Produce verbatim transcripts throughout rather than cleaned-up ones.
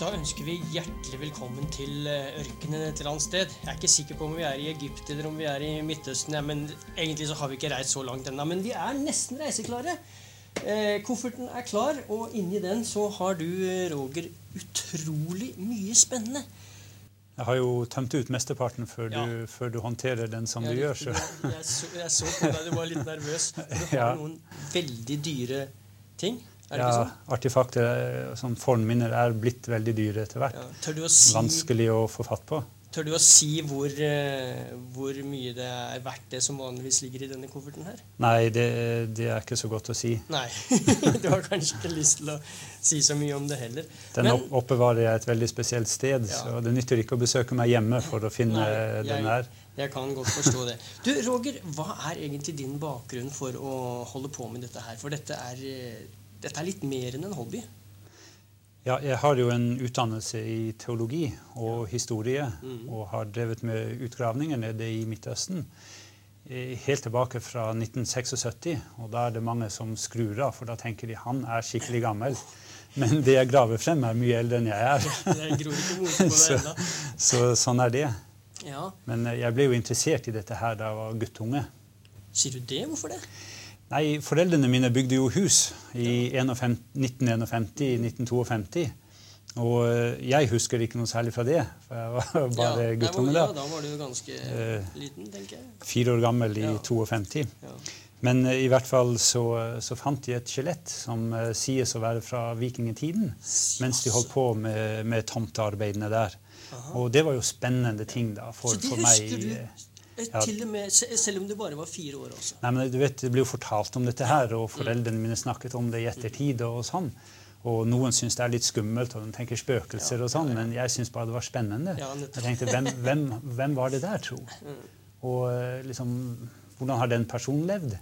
Da ønsker vi hjertelig velkommen til ørkenen et eller annet sted. Jeg er ikke sikker på om vi er i Egypt eller om vi er i Midtøsten, ja, men egentlig så har vi ikke reist så langt ennå. Men vi er nesten reiseklare. Eh, kofferten er klar, og inni den så har du, Roger, utrolig mye spennende. Jeg har jo tømt ut mesteparten før, Ja. du, før du hånterer den som Ja, du gjør. riktig. Så. Jeg, jeg, så, jeg så på deg, du var litt nervøs. Du har Ja. noen veldig dyre ting. Er det Ja, ikke sånn? artefakter, sånn fornminner, er blitt veldig dyre etter hvert. Ja. Tør du å si, Vanskelig å få fatt på. tør du å si hvor, eh, hvor mye det er verdt det som vanligvis ligger i denne kofferten her? Nei, det, det er ikke så godt å si. Nei, du har kanskje ikke lyst til å si så mye om det heller. Den Men- opp, oppbevarer jeg et veldig spesielt sted, Ja. så det nytter ikke å besøke meg hjemme for å finne Nei, den jeg, her. jeg kan godt forstå det. Du, Roger, hva er egentlig din bakgrunn for å holde på med dette her? For dette er, eh, dette er litt mer enn en hobby. Ja, jeg har jo en utdannelse i teologi og historie, Mhm. og har drevet med utgravninger nede i Midtøsten eh, helt tilbake fra nitten syttiseks, og da er det mange som skrur av, for da tenker de han er skikkelig gammel. Men det jeg graver frem er mye eldre enn jeg er. Jeg gror ikke mot på det så, enda. så sånn er det. Ja, Men eh, jeg ble jo interessert i dette her da jeg var guttunge. sier du det? Hvorfor det? Nei, foreldrene mine bygde jo hus i nitten femtien, nitten femtito. Og eh, jeg husker ikke noe særlig fra det, for jeg var bare ja, guttunge ja, da. da var du jo ganske Eh, liten, tenker jeg. Fire år gammel i Ja. femtito. Ja. Men eh, i hvert fall så, så fant de et skjelett som eh, sies å være fra vikingtiden, mens de holdt på med, med tomtearbeidene der. Aha. Og det var jo spennende ting da, for, Så det for meg. husker du, eh, eh, ja. til og med, se- selv om du bare var fire år også. Nei, men du vet, det ble jo fortalt om dette her, og foreldrene mine snakket om det i ettertid og sånn. Og noen syns det er litt skummelt, og de tenker spøkelser Ja, og sånn, ja, ja. men jeg syns bare det var spennende. Ja, nettopp. Jeg tenkte, hvem, hvem, hvem var det der, tro? Mm. Og eh, liksom, hvordan har den personen levd?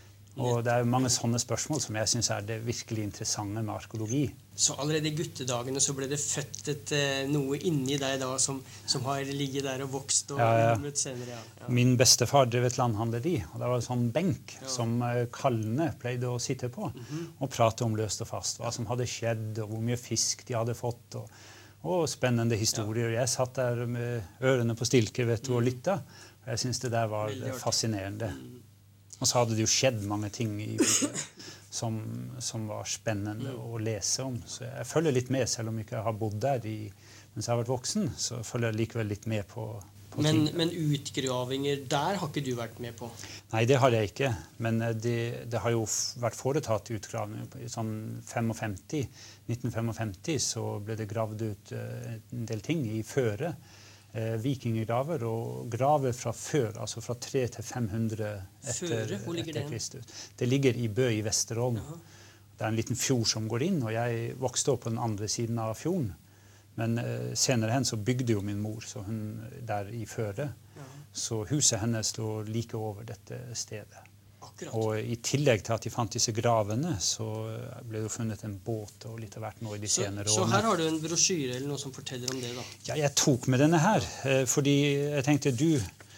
Og det er jo mange sånne spørsmål som jeg syns er det virkelig interessante med arkeologi. Så allerede i guttedagene så ble det født et, eh, noe inni deg da som, som har ligget der og vokst og Ja, ja. ulmet senere. Ja. Ja. Min bestefar drev et landhandleri, og det var en sånn benk Ja. som eh, kallene pleide å sitte på Mhm. og prate om løst og fast. Hva som hadde skjedd, og hvor mye fisk de hadde fått, og, og spennende historier. Jeg satt der med ørene på stilke, vet du, og lytta. Og jeg syns det der var Veldig artig. fascinerende. Mm. Og så hadde det jo skjedd mange ting i bygget som, som var spennende Mm. å lese om. Så jeg følger litt med, selv om jeg ikke har bodd der i, mens jeg har vært voksen. Så følger jeg likevel litt med på, på Men, ting. men utgravinger, der har ikke du vært med på? Nei, det har jeg ikke. Men eh, det, det har jo f- vært foretatt utgravninger. I sånn femtifem, nitten femtifem så ble det gravd ut eh, en del ting i Føre. Eh, vikinggraver og graver fra før, altså fra tre til fem hundre etter, Føre? Hvor ligger etter det hen? Kristus. Det ligger i Bø i Vesterålen. Jaha. Det er en liten fjord som går inn, og jeg vokste opp på den andre siden av fjorden. Men eh, senere hen så bygde jo min mor så hun der i Føre. Ja, Så huset hennes lå like over dette stedet. akkurat. Og i tillegg til at de fant disse gravene, så ble det jo funnet en båt og litt av hvert nå i de Så, senere så årene. her har du en brosjyre eller noe som forteller om det, da. Ja, jeg tok med denne her, eh, fordi jeg tenkte du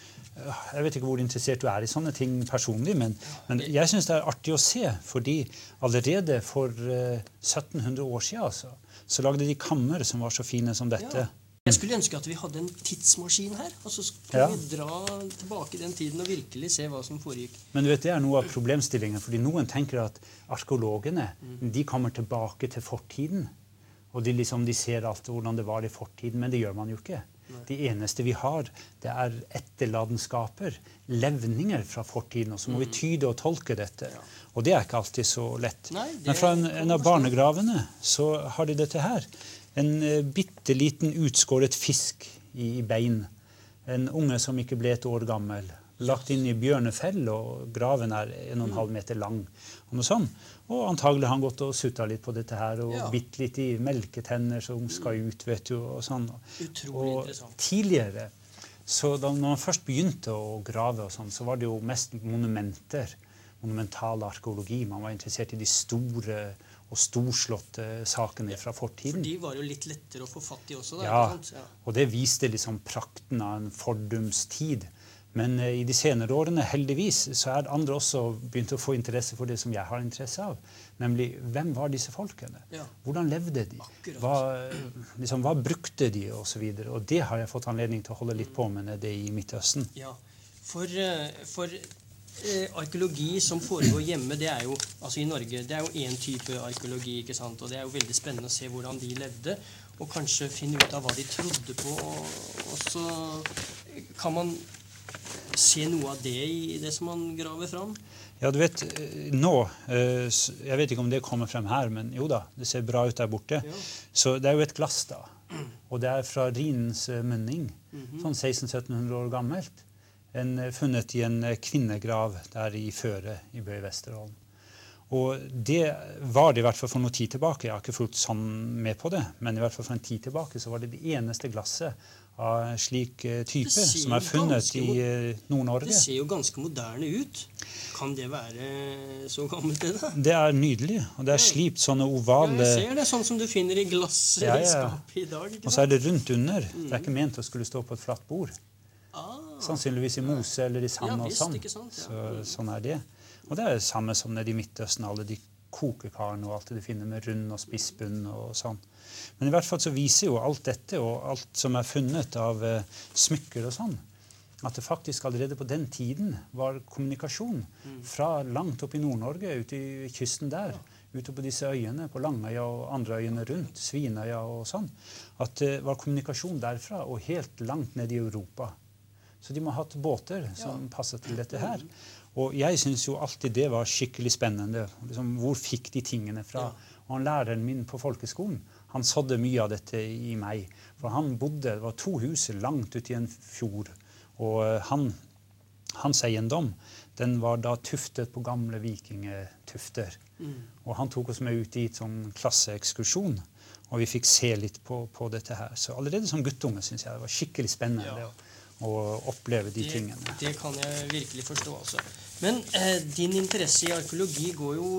eh, Jeg vet ikke hvor interessert du er i sånne ting personlig, men, men jeg syns det er artig å se, fordi allerede for eh, syttenhundre år siden altså, så lagde de kammer som var så fine som dette. Ja. Jeg skulle ønske at vi hadde en tidsmaskin her, og så skulle Ja. vi dra tilbake i den tiden og virkelig se hva som foregikk. Men du vet, det er noe av problemstillingen, fordi noen tenker at arkeologene de kommer tilbake til fortiden, og de, liksom, de ser alt hvordan det var i fortiden, men det gjør man jo ikke. Nei. Det eneste vi har, det er etterladenskaper, levninger fra fortiden, og så må vi tyde og tolke dette. Ja. Og det er ikke alltid så lett. Nei, det Men fra en, kan en av jeg forstå. barnegravene så har de dette her. En uh, bitte liten utskåret fisk i, i bein. En unge som ikke ble et år gammel. Lagt inn i bjørnefell, og graven er en og en halv meter lang. Og noe sånt. Og antagelig har han gått og sutta litt på dette her, og Ja. bitt litt i melketenner som skal ut, vet du, og sånn. Utrolig Og interessant. tidligere, så da når man først begynte å grave og sånn, så var det jo mest monumenter, monumental arkeologi. Man var interessert i de store og storslåtte sakene fra fortiden. De var jo litt lettere å få fatt i også. Da, Ja, ikke sant? Ja. og det viste liksom prakten av en fordums tid. Men i de senere årene, heldigvis, så er andre også begynt å få interesse for det som jeg har interesse av. Nemlig, hvem var disse folkene? Ja. Hvordan levde de? Hva, liksom, hva brukte de? Og så videre. Og det har jeg fått anledning til å holde litt på med nede i Midtøsten. Ja, for, for eh, arkeologi som foregår hjemme, det er jo, altså i Norge, det er jo en type arkeologi, ikke sant? Og det er jo veldig spennende å se hvordan de levde, og kanskje finne ut av hva de trodde på, og, og så kan man se noe av det i det som man graver fram? Ja, du vet, nå, jeg vet ikke om det kommer frem her, men jo da, det ser bra ut der borte. Ja. Så det er jo et glass da, og det er fra Rhinens munning, mm-hmm. sånn seksten til sytten hundre år gammelt. En, funnet i en kvinnegrav der i Føre i Bø i Vesterholm. Og det var det i hvert fall for noen tid tilbake. Jeg har ikke fulgt sånn med på det, men i hvert fall for en tid tilbake så var det det eneste glasset av slik type som er funnet i Nord-Norge. Det ser jo ganske moderne ut. Kan det være så gammelt det da? Det er nydelig, og det er slipt sånne ovale... Ja, jeg ser det, sånn som du finner i glassskapet ja, ja. I dag. Og så er det rundt under. Mm. Det er ikke ment å skulle stå på et flatt bord. Ah. Sannsynligvis i mose eller i sand ja, og sånn. Ikke sant, ja. Så, sånn er det. Og det er det samme som nede i Midtøsten, alle de kokekarene og alt det du finner med rund og spissbunn og sånn. Men i hvert fall så viser jo alt dette og alt som er funnet av uh, smykker og sånn, at det faktisk allerede på den tiden var kommunikasjon fra langt opp i Nord-Norge, ute i kysten der, ute på disse øyene, på Langøya og andre øyene rundt, Svinøya og sånn, at det var kommunikasjon derfra og helt langt ned i Europa. Så de må ha hatt båter som passet til dette her. Og jeg synes jo alltid det var skikkelig spennende. Liksom, hvor fikk de tingene fra? Ja. Og han læreren min på folkeskolen, han sådde mye av dette i meg. For han bodde, det var to hus langt ute i en fjord. Og han, hans eiendom, den var da tuftet på gamle vikingetufter. Mm. Og han tok oss med ut i et sånn klasseekskursjon. Og vi fikk se litt på, på dette her. Så allerede som guttunge synes jeg det var skikkelig spennende. Ja. Å oppleve de det, tingene. Det kan jeg virkelig forstå også. Men eh, din interesse i arkeologi går jo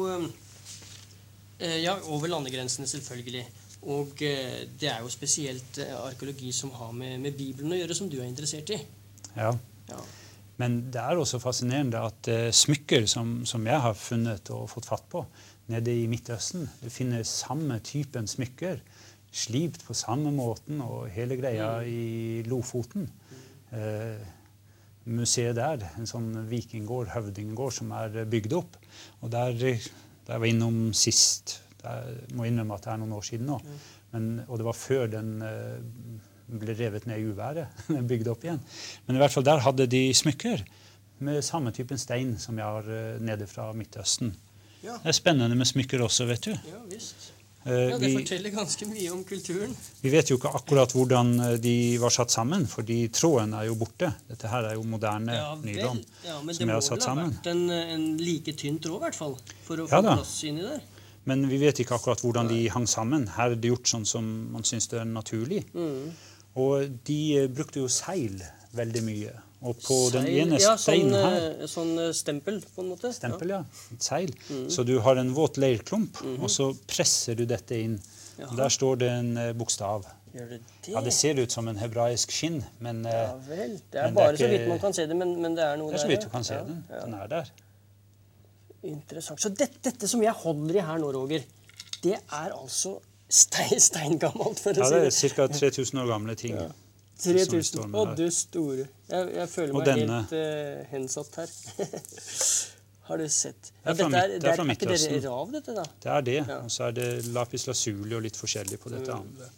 eh, ja, over landegrensene selvfølgelig. Og eh, det er jo spesielt eh, arkeologi som har med, med Bibelen å gjøre, som du er interessert i. Ja. ja. Men det er også fascinerende at eh, smykker som, som jeg har funnet og fått fatt på nede i Midtøsten, du finner samme typen smykker, slipt på samme måten og hele greia mm. i Lofoten. Eh, museet der, en sånn vikinggård, høvdinggård som er bygd opp. Og der, der jeg var innom sist, jeg må innrømme at det er noen år siden nå, men, og det var før den eh, ble revet ned i uværet, bygd opp igjen. Men i hvert fall der hadde de smykker med samme typen stein som jeg har eh, nede fra Midtøsten. Ja. Det er spennende med smykker også, vet du. Ja, visst. Ja, det forteller ganske mye om kulturen. Vi vet jo ikke akkurat hvordan de var satt sammen, fordi tråden er jo borte. Dette her er jo moderne ja, nylon ja, som jeg har satt sammen. Men det må vel ha vært en, en like tynn tråd, i hvert fall, for å få ja, plass inni der. Men vi vet ikke akkurat hvordan de hang sammen. Her er det gjort sånn som man synes det er naturlig. Mm. Og de brukte jo seil veldig mye. Og på seil, den ene ja, steinen sånn, her... Sånn stempel, på en måte. Stempel, ja. Et seil. Mm. Så du har en våt leirklump, mm-hmm. og så presser du dette inn. Og der står det en uh, bokstav. Gjør det det? Ja, det ser ut som en hebraisk skinn, men... Uh, ja vel, det er bare det er ikke, så vidt man kan se det, men, men det er noe der. Det er så vidt du kan se ja, den. Ja. Den er der. Interessant. Så dette, dette som jeg holder i her nå, Roger, det er altså stein, steingammelt, for å ja, si det. Ja, det er cirka tre tusen år gamle ting. Ja. tre tusen, og du store. Jeg, jeg føler meg denne. helt uh, hensatt her. Har du sett? Ja, det er fra, dette er, det er fra er ikke Midtøsten. Det rav, dette da? Det er det, ja. Og så er det lapis lazuli og litt forskjellig på dette mm. andre.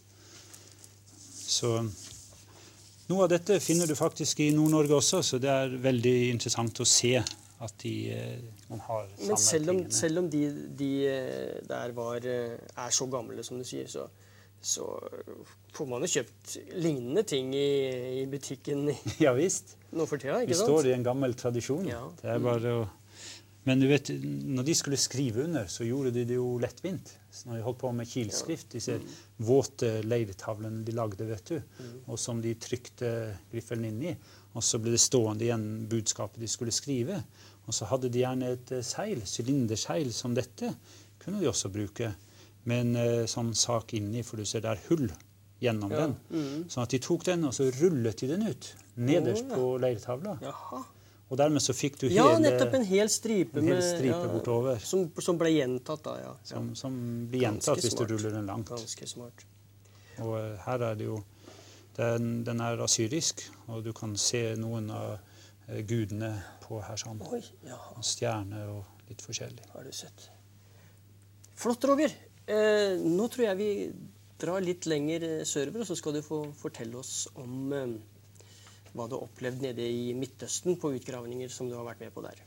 Så noe av dette finner du faktisk i Nord-Norge også, så det er veldig interessant å se at de, man har samme Men selv om, tingene. selv om de, de der var, er så gamle, som du sier, så så får man jo kjøpt lignende ting i, i butikken ja, visst. Nå for tida, ikke sant? Vi står i en gammel tradisjon. Ja. Det er bare å... Men du vet, når de skulle skrive under, så gjorde de det jo lettvint. Så når de holdt på med kilskrift, disse mm. våte leirtavlene de lagde, vet du, mm. og som de trykte griffelen inn i, og så ble det stående igjen budskapet de skulle skrive. Og så hadde de gjerne et seil, sylinderseil som dette, kunne de også bruke. Med en uh, sånn sak inni, for du ser det er hull gjennom Ja. den. Mm. Sånn at de tok den, og så rullet de den ut nederst Å, ja. på leirtavla. Jaha. Og dermed så fikk du Ja, hele, nettopp en hel stripe, en hel med, stripe ja, bortover. som, som ble gjentatt da, ja. som, ja. som blir Ganske gjentatt hvis smart. du ruller den langt. Ganske smart. Og eh, her er det jo, den, den er asyrisk, og du kan se noen av eh, gudene på her sånn. Oi, ja, Stjerne og litt forskjellig. har du sett. Flott, Roger. Eh, nå tror jeg vi drar litt lenger eh, sørover, og så skal du få fortelle oss om eh, hva du har opplevd nede i Midtøsten på utgravninger som du har vært med på der.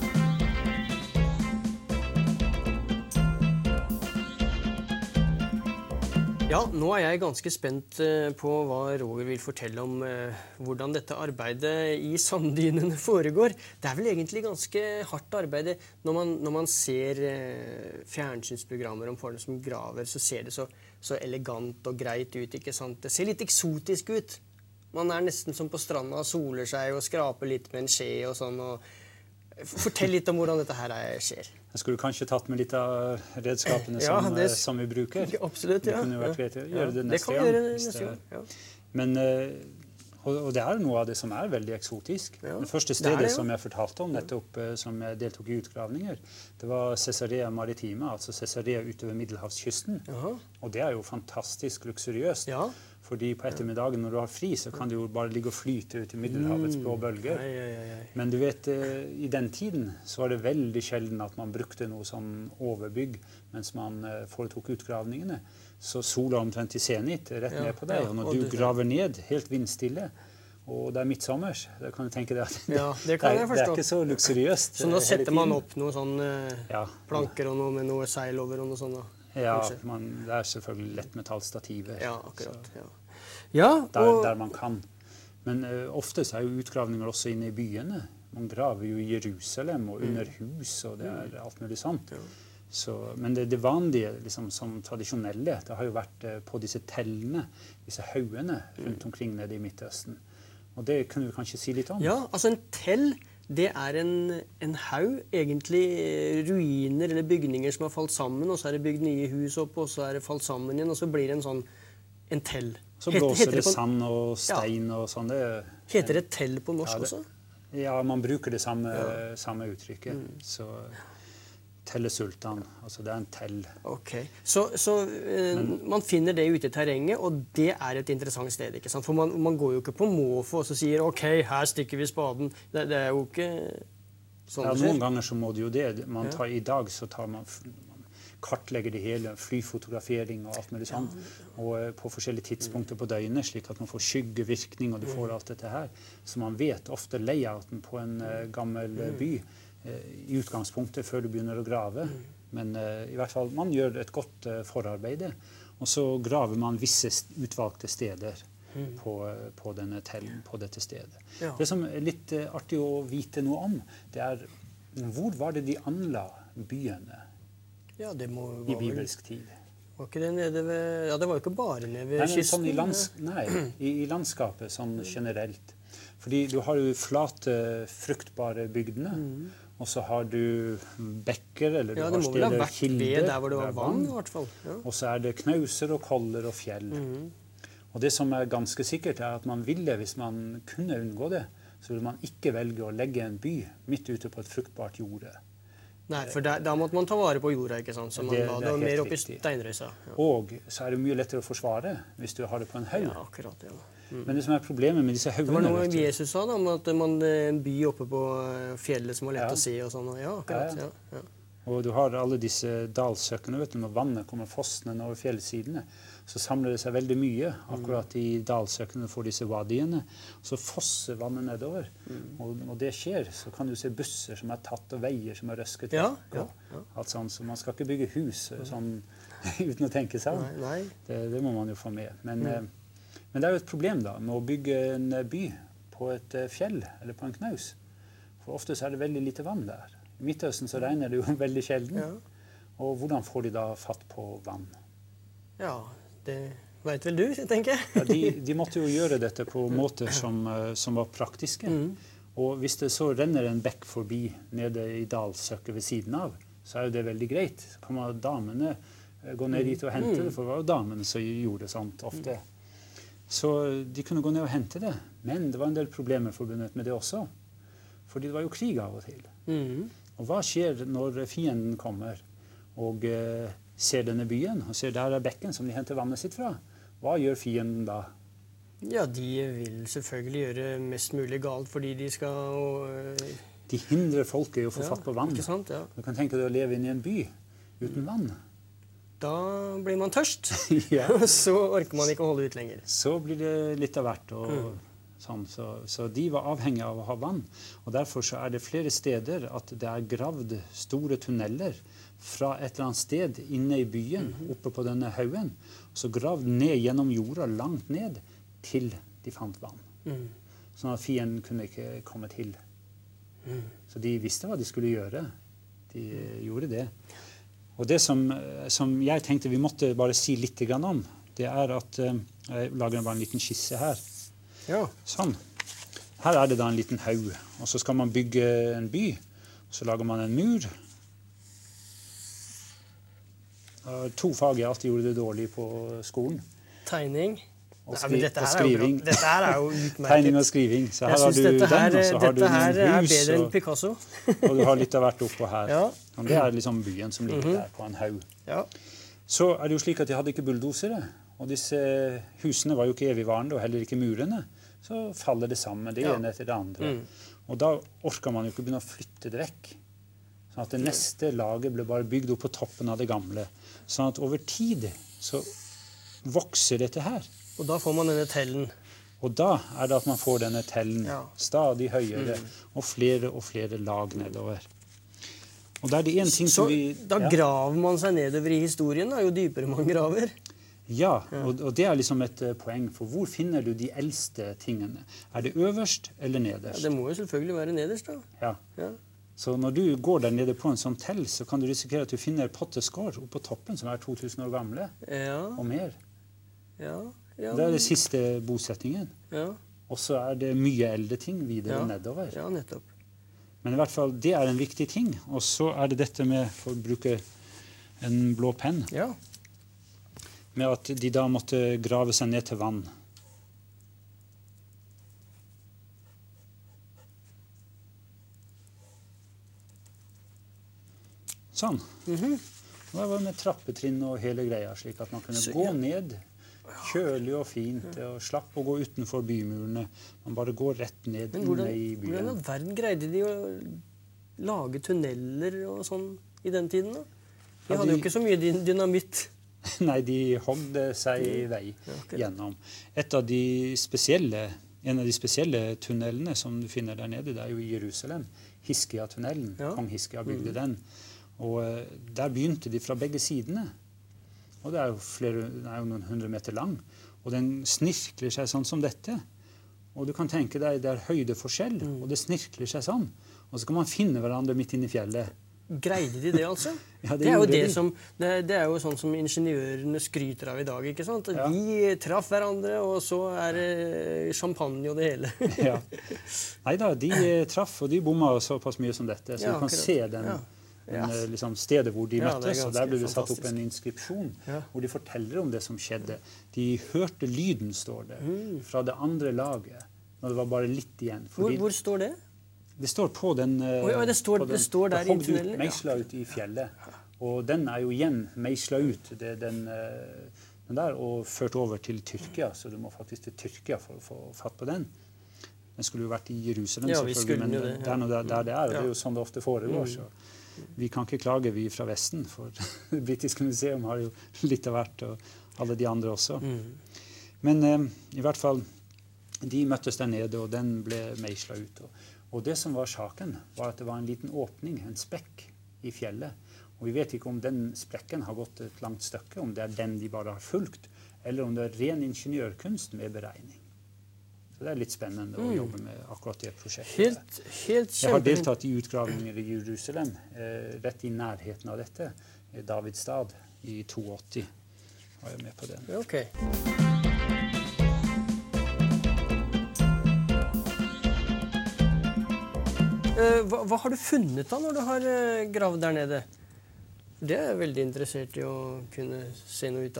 Ja, nå er jeg ganske spent eh, på hva Roger vil fortelle om eh, hvordan dette arbeidet i sanddynene foregår. Det er vel egentlig ganske hardt arbeid. Når man, når man ser eh, fjernsynsprogrammer om folk som graver, så ser det så, så elegant og greit ut, ikke sant? Det ser litt eksotisk ut. Man er nesten som på stranda og soler seg og skraper litt med en skje og sånn. Og fortell litt om hvordan dette her skjer. Jeg skulle kanskje tatt med litt av redskapene Ja, som, det- som vi bruker. Absolutt, ja. Det kunne jo vært Ja. greit å Ja, gjøre det det neste kan vi gang. gjøre hvis neste det- gang, ja. Men, eh, og, og det er noe av det som er veldig eksotisk. Ja, Det første det er stedet det, ja. som jeg fortalte om, nettopp eh, som jeg deltok i utgravninger, det var Caesarea Maritima, altså Caesarea utover Middelhavskysten. Jaha. Og det er jo fantastisk luksuriøst. Ja. Fordi på ettermiddagen når du har fri, så kan du jo bare ligge og flyte ut i Middelhavets blå bølger. Ai, ai, ai, ai. Men du vet, eh, i den tiden så var det veldig sjelden at man brukte noe som overbygg mens man eh, foretok utgravningene. Så sola omtrent i senit rett Ja, ned på deg, ja, og når og du du- graver ned helt vindstille, og det er midtsommers, da kan du tenke deg at Ja, det kan er, jeg det er forstå. ikke så luksuriøst. Så nå eh, hele setter man tiden. opp noen sånn eh, Ja, planker og noe med noe seil over og noe sånt. da, ja kanskje. man, det er selvfølgelig lettmetallstativer. Ja, så akkurat. Ja, ja Der, og der man kan. Men uh, ofte så er jo utgravninger også inne i byene. Man graver jo i Jerusalem og under hus, og det er alt mulig sånt. Ja. Så, men det, det vanlige, liksom, som tradisjonelle, det har jo vært uh, på disse tellene, disse haugene rundt omkring nede i Midtøsten. Og det kunne du kanskje si litt om? Ja, altså en tell, det er en, en haug, egentlig eh, ruiner eller bygninger som har falt sammen, og så er det bygd nye hus opp, og så er det falt sammen igjen, og så blir det en sånn, en tell. Så Het- blåser heter det på- sand og stein og sånn. Det, Heter det tell på norsk Ja, det- også? ja, man bruker det samme, samme uttrykket. Så tellesultan, altså det er en tell. Ok, så, så eh, man finner det ute i terrenget, og det er et interessant sted, ikke sant? For man, man går jo ikke på måfå og så sier, ok, her stikker vi spaden. Det, det er jo ikke sånn Ja, det skjer. noen ganger så må det jo det. Man tar, I dag så tar man, man kartlegger det hele, flyfotografering og alt mulig sånt, og eh, på forskjellige tidspunkter på døgnet, slik at man får skyggevirkning, og du får alt dette her. Så man vet ofte layouten på en eh, gammel eh, by eh, i utgangspunktet før du begynner å grave. Men eh, i hvert fall, man gjør et godt eh, forarbeide, og så graver man visse st- utvalgte steder på, eh, på, denne tellen, på dette stedet. Ja. Det som er litt eh, artig å vite noe om, det er hvor var det de anla byene Ja, det må i var vel- bibelsk tid? Var ikke det nede ved... Ja, det var jo ikke bare nede ved Nei, men kysten. sånn i, lands, nei, i, i landskapet sånn generelt. Fordi du har jo flate, fruktbare bygdene, og så har du bekker, eller du Ja, det har må vel ha steder vært kilder, ved der hvor det var er vann, i hvert fall. Ja. og så er det knauser og koller og fjell. Og det som er ganske sikkert er at man ville, hvis man kunne unngå det, så ville man ikke velge å legge en by midt ute på et fruktbart jorde. Nei, for der, da måtte man ta vare på jorda, ikke sant? Så man Det- la det det er mer helt opp i riktig. steinrøysa. Ja. Og så er det mye lettere å forsvare hvis du har det på en haug. ja, akkurat, ja. Men det som er problemet med disse Det var haugene, noe vet du, Jesus sa da, om at man, en by oppe på eh, fjellet som var lett Ja. å se og sånn. og Ja, akkurat, Ja, ja. ja. og du har alle disse dalsøkkene, vet du, når vannet kommer fossende over fjellsidene, så samler det seg veldig mye akkurat i dalsøkkene for disse wadiene. Så fosser vannet nedover. Og når det skjer, så kan du se busser som er tatt, og veier som er røsket. Ja, vekk, ja, og ja. alt sånt. Så man skal ikke bygge hus sånn uten å tenke seg om. Nei, nei. Det, det må man jo få med. Men, eh, men det er jo et problem da, med å bygge en eh, by på et eh, fjell eller på en knaus. For ofte så er det veldig lite vann der. I Midtøsten så regner det jo veldig sjelden. Ja. Og hvordan får de da fatt på vann? Ja, det vet vel du, tenker jeg. Ja, de, de måtte jo gjøre dette på måter som, eh, som var praktiske. Og hvis det så renner en bekk forbi nede i dalsøkket ved siden av, så er jo det veldig greit. Så kan man damene eh, gå ned dit og hente det, for det var jo damene som gjorde det sånt ofte. Så de kunne gå ned og hente det. Men det var en del problemer forbundet med det også. Fordi det var jo krig av og til. Mm. Og hva skjer når fienden kommer og eh, ser denne byen, og ser der er bekken som de henter vannet sitt fra? Hva gjør fienden da? Ja, de vil selvfølgelig gjøre mest mulig galt, fordi de skal... Og, de hindrer folket i å få ja, fatt på vann. Ikke sant, ja. Du kan tenke deg å leve inn i en by uten vann. Da blir man tørst, Ja. så orker man ikke å holde ut lenger. Så blir det litt av hvert. Og Mm. sånn, så, så de var avhengige av å ha vann. Og derfor så er det flere steder at det er gravd store tunneler fra et eller annet sted inne i byen, Mm-hmm. oppe på denne haugen. Så gravd ned gjennom jorda, langt ned, til de fant vann. Mm. Sånn at fienden kunne ikke komme til. Mm. Så de visste hva de skulle gjøre. De eh, gjorde det. Og det som, eh, som jeg tenkte vi måtte bare si litt grann om, det er at eh, jeg lager bare en liten skisse her. Ja. Sånn. Her er det da en liten haug, og så skal man bygge en by. Så lager man en mur. Og to fag jeg alltid gjorde det dårlig på skolen. Tegning. Og, Nei, skri men dette og her er jo bra. skriving. Dette her er jo utmerket. Tegning og skriving. Så her Jeg har synes du dette her, den, og så har du dette her noen er hus, bedre enn og, Picasso. og du har litt av hvert oppå her. Ja. Og det er liksom byen som ligger Mhm. der på en haug. Ja. Så er det jo slik at de hadde ikke bulldosere, og disse husene var jo ikke evigvarende, og heller ikke murene. Så faller det sammen, det Ja. ene etter det andre. Mm. Og da orker man jo ikke begynne å flytte det vekk. Sånn at det neste laget ble bare bygd opp på toppen av det gamle. Sånn at over tid så vokser dette her. Og da får man denne tellen. Og da er det at man får denne tellen Ja. stadig høyere, og flere og flere lag nedover. Og da er det en ting Så som vi... da ja. graver man seg nedover i historien, da, jo dypere man graver. Ja, og, og det er liksom et uh, poeng, for hvor finner du de eldste tingene? Er det øverst eller Ja, nederst? det må jo selvfølgelig være nederst, da. Ja. Ja. Så når du går der nede på en sånn tell, så kan du risikere at du finner potteskår oppe på toppen, som er to tusen år gamle, Ja, og mer. ja, ja. Det er det siste bosettingen. Ja, Og så er det mye eldre ting videre Ja. nedover. ja, nettopp. Men i hvert fall, det er en viktig ting. Og så er det dette med, for å bruke en blå penn, Ja. med at de da måtte grave seg ned til vann. Sånn. Mhm. Og det var med trappetrinn og hele greia, slik at man kunne Så, gå ja. ned, kjølig og fint, og slapp å gå utenfor bymurene. Man bare går rett ned Men inne hvordan, i hvordan i byen. all verden greide de å lage tunneler og sånn i den tiden, da? De Ja, hadde de- jo ikke så mye dyn- dynamitt. Nei, de hogde seg i vei Ja, ok. gjennom. Et av de spesielle, en av de spesielle tunnelene som du finner der nede, det er jo i Jerusalem. Hiskia-tunnelen. Ja. Kong Hiskia bygde Mm. den. Og eh, der begynte de fra begge sidene. Og det er jo, flere, den er jo noen hundre meter lang. Og den snirkler seg sånn som dette. Og du kan tenke deg, det er høydeforskjell, Mm. og det snirkler seg sånn. Og så kan man finne hverandre midt inne i fjellet. Greide de det, altså? Ja, det, er jo gjorde det, de. som, det, det er jo sånn som ingeniørene skryter av i dag, ikke sant? Ja. Vi traff hverandre, og så er det champagne og det hele. Ja. Nei da, de eh, traff, og de bomma såpass mye som dette. Så Ja, du kan akkurat. se den, Ja. den, Ja. eh, liksom, stedet hvor de Ja, det er møttes. Og ganske der ble det satt opp fantastisk. en inskripsjon Ja. hvor de forteller om det som skjedde. De hørte lyden, står det, Mm. fra det andre laget. Når det var bare litt igjen. Hvor, Fordi hvor står det? det står på den, eh, Oi, oi, det står- på den det står der det i hogd ut, tunnelen, ja. meisla ut i fjellet. Og den er jo igjen meisla ut, det, den, eh, den der, og ført over til Tyrkia. Så du må faktisk til Tyrkia for å få fatt på den. Den skulle jo vært i Jerusalem, Ja, vi selvfølgelig, skulle men jo det, det ja. er nå der, der det er, og det Ja. er jo sånn det ofte foregår. Mm. Så vi kan ikke klage, vi fra Vesten, for det britiske museum har jo litt av hvert, og alle de andre også. Mm. Men eh, i hvert fall, de møttes der nede, og den ble meisla ut. Og, og det som var saken, var at det var en liten åpning, en spekk, i fjellet. Og vi vet ikke om den sprekken har gått et langt stykke, om det er den de bare har fulgt, eller om det er ren ingeniørkunst med beregning. Så det er litt spennende å Mm. jobbe med akkurat det prosjektet. Helt, helt Jeg har kjempe... deltatt i utgravninger i Jerusalem, eh, rett i nærheten av dette. I Davids stad i åttito var jeg med på den. Ja, ok. Eh, hva, hva har du funnet da når du har uh, gravd der nede? Det er jeg veldig interessert i å kunne se noe ut av.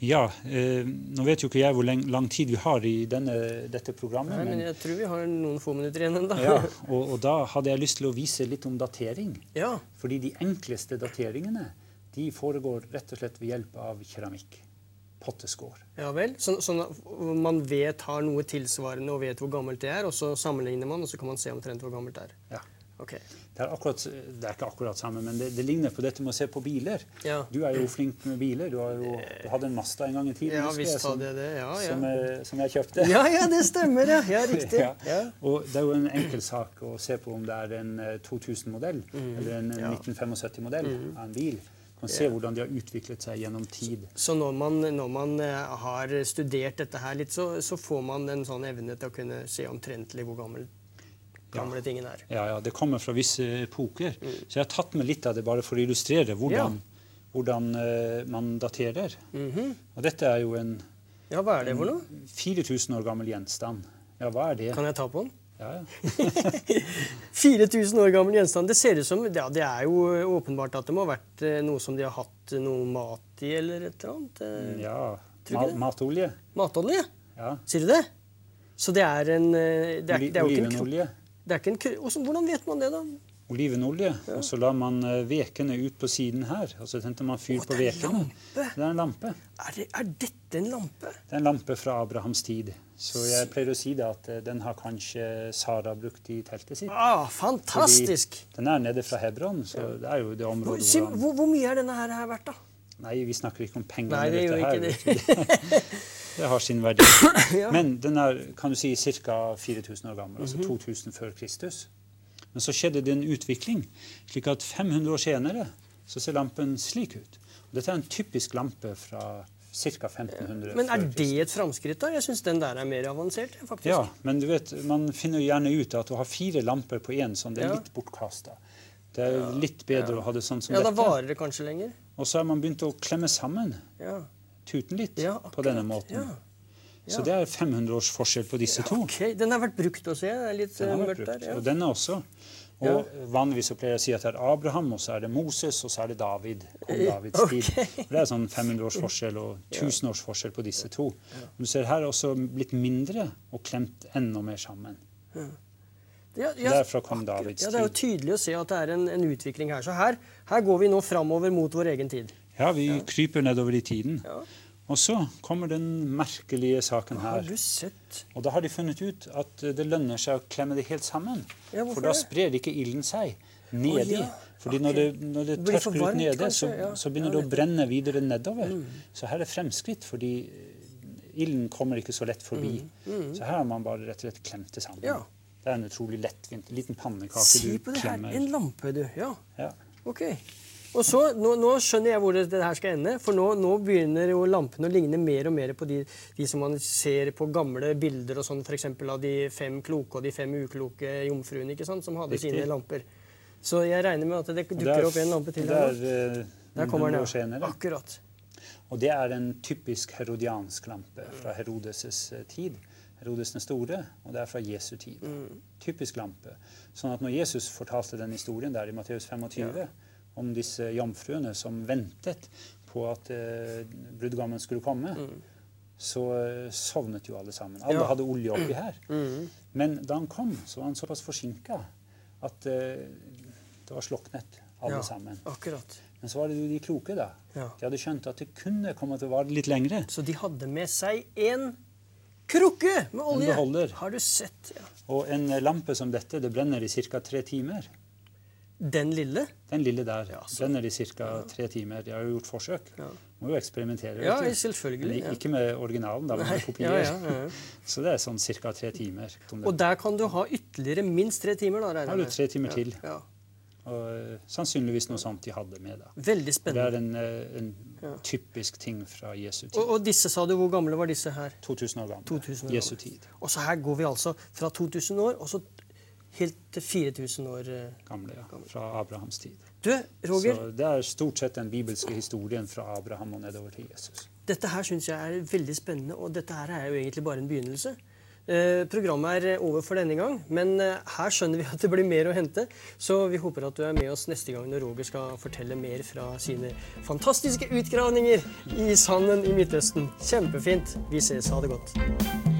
Ja, eh, nå vet jo ikke jeg hvor lang, lang tid vi har i denne, dette programmet. Nei, men jeg tror vi har noen få minutter igjen enda. Ja, og, og da hadde jeg lyst til å vise litt om datering. Ja. Fordi de enkleste dateringene, de foregår rett og slett ved hjelp av keramikk. Potteskår. Ja vel, så, sånn at man vet har noe tilsvarende og vet hvor gammelt det er, og så sammenligner man, og så kan man se omtrent hvor gammelt det er. Ja. Ok. Det er, akkurat, det er ikke akkurat samme, men det, det ligner på dette med å se på biler. Ja. Du er jo flink med biler. Du, har jo, du hadde en Mazda en gang i tiden. Ja, husker jeg, visst som, hadde jeg det. Ja, ja. Som, jeg, som jeg kjøpte. Ja, ja, det stemmer, ja. Ja, riktig. Ja. Ja. Og det er jo en enkel sak å se på om det er en to tusen-modell Mm. eller en Ja. nitten syttifem-modell Mm. av en bil. Man kan se hvordan de har utviklet seg gjennom tid. Så når man, når man eh, har studert dette her litt, så, så får man en sånn evne til å kunne se omtrentlig hvor gammel gamle Ja. tingen er. Ja, ja, det kommer fra visse epoker. Mm. Så jeg har tatt med litt av det bare for å illustrere hvordan, Ja. hvordan eh, man daterer. Mhm. Og dette er jo en Ja, hva er det for noe? fire tusen år gammel gjenstand. Ja, hva er det? Kan jeg ta på den? Ja, ja. fire tusen år gammel gjenstand. Det ser ut som, ja, det er jo åpenbart at det må ha vært eh, noe som de har hatt noe mat i, eller et eller annet. eh, ja. Tror Ma ikke det? matolje. Matolje, Ja. sier du det? Så det er en, eh, det er, Oli- det er jo ikke en, Olivenolje. det er ikke en, kro- hvordan hvordan vet man det da? Olivenolje. Og så lar man eh, vekene ut på siden her. Og så tenter man fyr Å, på det er en vekene. lampe. Det er en lampe. Er, det, er dette en lampe? Det er en lampe fra Abrahams tid. Så jeg pleier å si det at eh, den har kanskje Sara brukt i teltet sitt. Ah, fantastisk! Den er nede fra Hebron, så det er jo det Hvor, området Sim, hvor han... hvor, hvor mye er denne her, her verdt da? Nei, vi snakker ikke om penger Nei, med det dette gjør her. ikke vet du. Det har sin verdi. Ja. Men den er, kan du si, ca. fire tusen år gammel, Mhm. altså to tusen før Kristus. Men så skjedde det en utvikling, slik at fem hundre år senere så ser lampen slik ut. Og dette er en typisk lampe fra ca. femten hundre Men er før det Kristus. et framskritt da? Jeg synes den der er mer avansert, faktisk. Ja, men du vet, man finner jo gjerne ut at å ha fire lamper på én sånn, det er Ja. litt bortkastet. Det er litt bedre Ja. å ha det sånn som Ja, da dette. varer det kanskje lenger. Og så har man begynt å klemme sammen Ja, tuten litt ja på akkurat. denne måten. Ja. Så det er fem hundre års forskjell på disse to. Ok, den har vært brukt også, ja. Det er litt Den har eh, vært mørkt brukt. der. Ja. Og denne også. Og vanligvis så pleier jeg å si at det er Abraham, og så er det Moses, og så er det David. Kong Davids Ok. tid. Og det er sånn fem hundre års forskjell og tusen års forskjell på disse to. Og du ser her er også blitt mindre og klemt enda mer sammen. Ja, Det er fra kong akkurat. Davids Ja, det er jo tid. tydelig å se at det er en, en utvikling her. Så her, her går vi nå framover mot vår egen tid. Ja, vi kryper nedover i tiden. Ja. Og så kommer den merkelige saken Har her. du sett? Og da har de funnet ut at det lønner seg å klemme det helt sammen. Ja, hvorfor For da det? sprer ikke ilden seg nedi. Å, ja. Fordi Ok. når det, når det Det blir for tørker ut varmt, nede, kanskje? så, Ja. så begynner Ja, det å nettopp. brenne videre nedover. Mm. Så her er fremskritt, fordi eh, ilden kommer ikke så lett forbi. Så her har man bare rett og slett klemt det sammen. Mm. Ja. Det er en utrolig lettvint liten pannekake Se du på det her. klemmer. En lampe, du. Ja, Ja. ok. Og så, nå, nå skjønner jeg hvor det, det her skal ende, for nå, nå begynner jo lampene å ligne mer og mer på de, de som man ser på gamle bilder og sånn, for eksempel av de fem kloke og de fem ukloke jomfruene, ikke sant, som hadde Riktig. sine lamper. Så jeg regner med at det Og dukker opp en lampe til det her er nå. eh, Der kommer hundre den, år senere. ja. Akkurat. Og det er en typisk herodiansk lampe fra Herodes' tid. Herodes den store, og det er fra Jesu tid. Mm. Typisk lampe. Sånn at når Jesus fortalte den historien der i Matteus femogtyve, Ja. om disse jomfruene som ventet på at eh, brudgommen skulle komme, så eh, sovnet jo alle sammen. Alle Mm. Ja. hadde olje oppi her. Mm. Men da han kom, så var han såpass forsinka at eh, det var sloknet, alle Ja, sammen. akkurat. Men så var det jo de kloke, da. Ja. De hadde skjønt at det kunne komme til å vare litt lengre. Så de hadde med seg en krukke med olje. En beholder. Har du sett? Ja. Og en eh, lampe som dette, det brenner i ca. tre timer. Den lille? Den lille der Ja, så- brenner i ca. tre timer. De har jo gjort forsøk. Ja. Må jo eksperimentere. vet Ja, du. selvfølgelig. Men Ja. ikke med originalen, da, men med kopier. Ja, ja, ja. Så det er sånn ca. tre timer. Og der kan du ha ytterligere minst tre timer, da, regner Har du tre timer ja. til. Ja. Og eh, sannsynligvis noe sånt de hadde med. da. Veldig Det spennende. er en, eh, en Ja. typisk ting fra Jesu tid. Og, og disse, sa du, hvor gamle var disse her? to tusen år gammel. to tusen år Jesu gamle. tid. Og så her går vi altså fra to tusen år, og så helt til fire tusen år. eh. Gamle, ja. Fra Abrahams tid. Du, Roger, Så det er stort sett den bibelske historien fra Abraham og nedover til Jesus. dette her syns jeg er veldig spennende, og dette her er jo egentlig bare en begynnelse. Eh, programmet er over for denne gang, men eh, her skjønner vi at det blir mer å hente, så vi håper at du er med oss neste gang når Roger skal fortelle mer fra sine fantastiske utgravninger i sanden i Midtøsten. Kjempefint. Vi ses. Ha det godt.